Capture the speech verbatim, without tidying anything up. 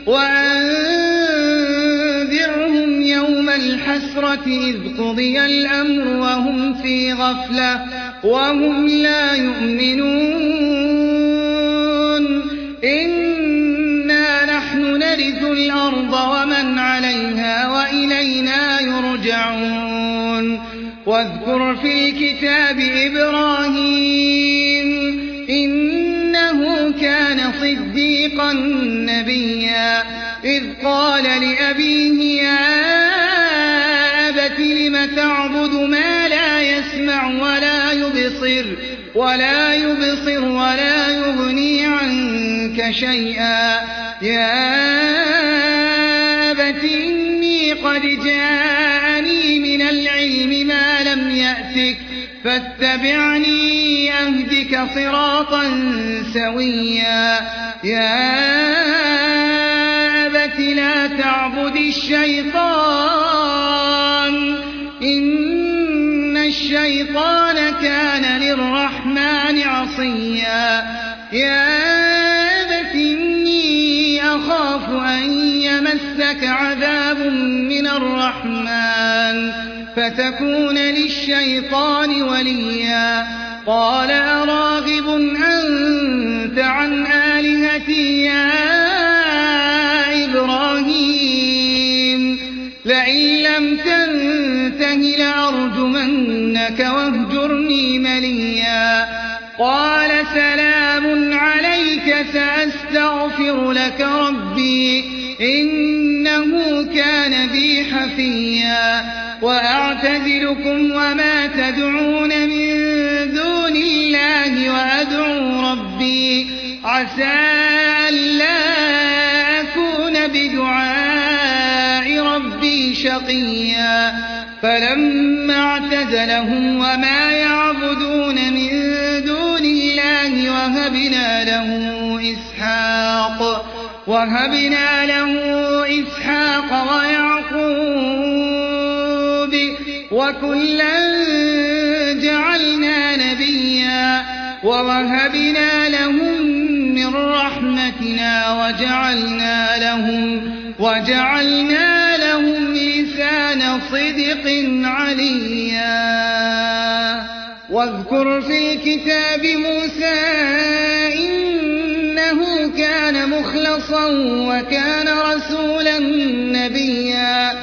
وأنذرهم يوم الحسرة إذ قضي الأمر وهم في غفلة وهم لا يؤمنون إنا نحن نرث الأرض ومن عليها وإلينا يرجعون واذكر في الكتاب إبراهيم إنه كان صديقا نبيا إذ قال لأبيه يا أبت لم تعبد ما لا يسمع ولا يبصر ولا يبصر ولا يغني عنك شيئا يا أبت إني قد جاءني من العلم ما لم يأتك فاتبعني أهدك صراطا سويا يا أبت لا تعبد الشيطان إن الشيطان كان للرحمن عصيا يا أبت إني أخاف أن يمسك عذاب من الرحمن فتكون للشيطان وليا قال أراغب أنت عن آلهتي يا إبراهيم لئن لم تنته لأرجمنك واهجرني مليا قال سلام عليك سأستغفر لك ربي إنه كان بي حفيا وأعتزلكم وما تدعون من دون الله وأدعو ربي عسى ألا أكون بدعاء ربي شقيا فلما اعتزلهم وما يعبدون من دون الله وهبنا له إسحاق وهبنا له إسحاق ويعقوب وكلا جعلنا نبيا ووهبنا لهم من رحمتنا وجعلنا لهم وجعلنا لهم لسان صدق عليا واذكر في الكتاب موسى إنه كان مخلصا وكان رسولا نبيا